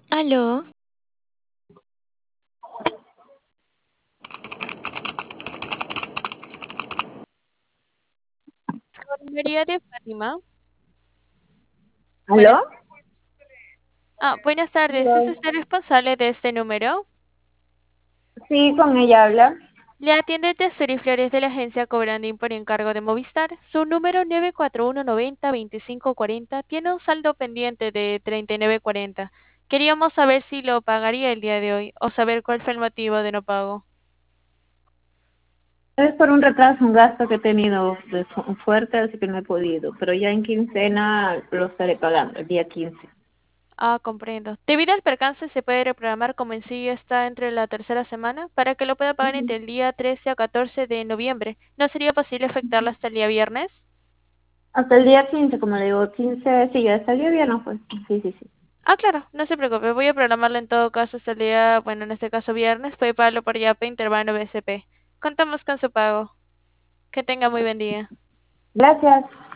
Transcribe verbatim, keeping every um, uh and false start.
Aló, Con María de Fátima. ¿aló? Buenas, ah, buenas tardes. ¿Es Aló. usted responsable de este número? Sí, con ella habla. Le atiende Tesoro y Flores de la agencia Cobrandín por encargo de Movistar. Su número nueve cuatro uno noventa veinticinco cuarenta tiene un saldo pendiente de treinta y nueve cuarenta. Queríamos saber si lo pagaría el día de hoy o saber cuál fue el motivo de no pago. Es por un retraso, un gasto que he tenido de fu- fuerte, así que no he podido. Pero ya en quincena lo estaré pagando, el día quince. Ah, comprendo. Debido al percance, se puede reprogramar como en sí está entre la tercera semana para que lo pueda pagar Ujú. entre el día trece a catorce de noviembre. ¿No sería posible efectuarlo hasta el día viernes? Hasta el día quince, como le digo, quince, sí, ya hasta el día viernes, pues. Sí, sí, sí. Ah, claro, no se preocupe. Voy a programarlo en todo caso hasta el día, bueno, en este caso viernes. Puede pagarlo por Yape, Interbank o B C P. Contamos con su pago. Que tenga muy buen día. Gracias.